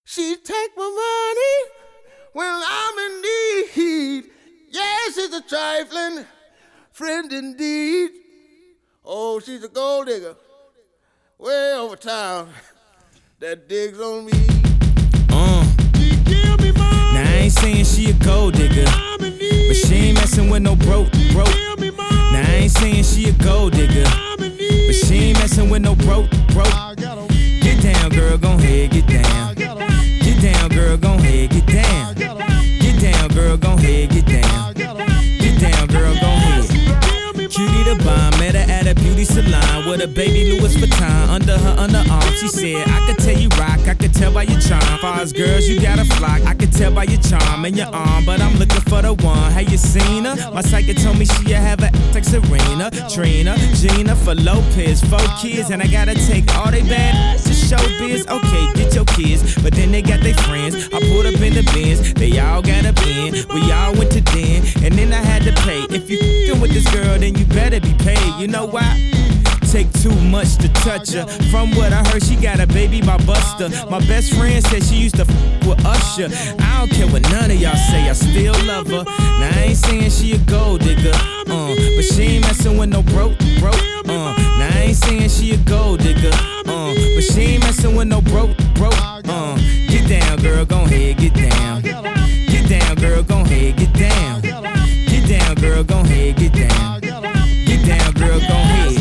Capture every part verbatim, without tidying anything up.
She take my money when I'm in need. Yes, she's a trifling friend indeed. Oh, she's a gold digger way over town that digs on me. Uh. She give me money. Now I ain't saying she a gold digger, but she ain't messing with no broke, broke. Now I ain't saying she a gold digger, but she ain't messing with no broke, broke. Get down, girl, gon' head, get down. Get down, girl, gon' head, get down. Get down, girl, gon' head, get down. Get down, girl, gon' head. Cutie the bomb, met her at a beauty salon with a baby Louis Vuitton under her underarm. She said, I could tell you rock, I could tell by your charm. Far as girls, you got a flock, I could tell by your charm and your arm. But I'm looking for the one, have you seen her? My psychic told me she'll have a like Serena, Trina, Gina, for Lopez, four kids. And I gotta take all they bad to showbiz. Okay, get your kids, but then they got their friends. I pulled up in the Benz, they all got a pen. We all went to den, and then I had to pay. If you f***ing with this girl, then you better be paid. You know why? Take too much to touch her. From what I heard, she got a baby by Buster. My best friend said she used to f with Usher. I don't care what none of y'all say, I still love her. Now I ain't saying she a gold digger, uh, but she ain't messing with no broke, broke. Uh, now I ain't saying she a gold digger, uh, but she ain't messing with no broke, broke. Uh, get down, girl, gon' head, get down. Get down, girl, gon' head, get down. Get down, girl, gon' head, get down. Get down, girl, gon' head.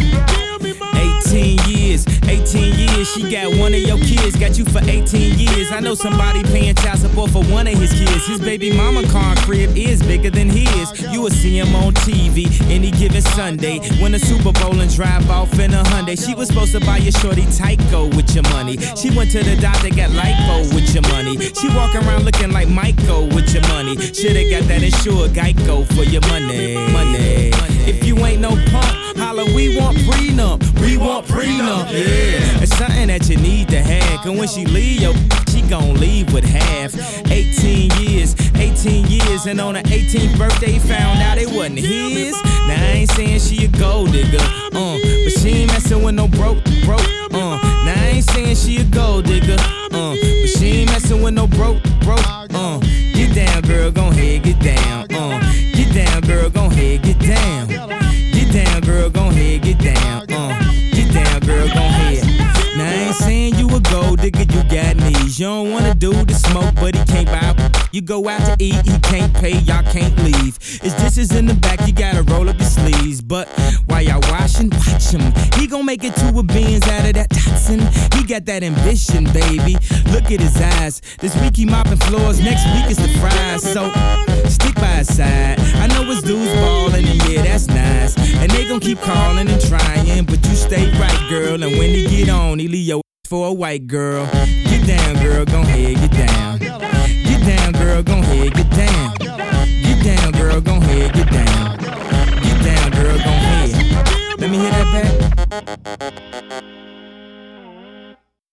eighteen years, eighteen years, she got one of your kids, got you for eighteen years. I know somebody paying child support for one of his kids. His baby mama car crib is bigger than his. You will see him on T V any given Sunday. Win a Super Bowl and drive off in a Hyundai. She was supposed to buy your shorty Tyco with your money. She went to the doctor, got lipo with your money. She walk around looking like Michael with your money. Shoulda got that insured Geico for your money. Money. If you ain't no punk, holla, we want prenup. We want prenup, yeah. It's something that you need to have. Cause when she leave, yo, she gon' leave with half. eighteen years, eighteen years, and on her eighteenth birthday, found out it wasn't his. Now I ain't saying she a gold digger, uh, but she ain't messing with no broke, broke, uh. Now I ain't saying she a gold digger, uh, but she ain't messing with no broke, broke, uh. Get down, girl, gon' head, get down, uh. Get down, girl, gon' head, get down. Get down, girl, gon' head, get down, uh. Get down, girl, gon' head. Now I ain't saying you a gold digger, you got knees. You don't wanna do the smoke, but he can't buy. You go out to eat, he can't pay, y'all can't leave. His dishes in the back, you gotta roll up your sleeves. But while y'all washing, watch him. He gon' make it two of beans out of that toxin. He got that ambition, baby. Look at his eyes. This week he mopping floors, next week is the fries. So stick by his side. I know his dudes ballin', and yeah, that's nice. And they gon' keep calling and trying, but you stay right, girl. And when he get on, he leave your for a white girl. Get down, girl, gon' head, get down. Get down, girl, gon' head, get down.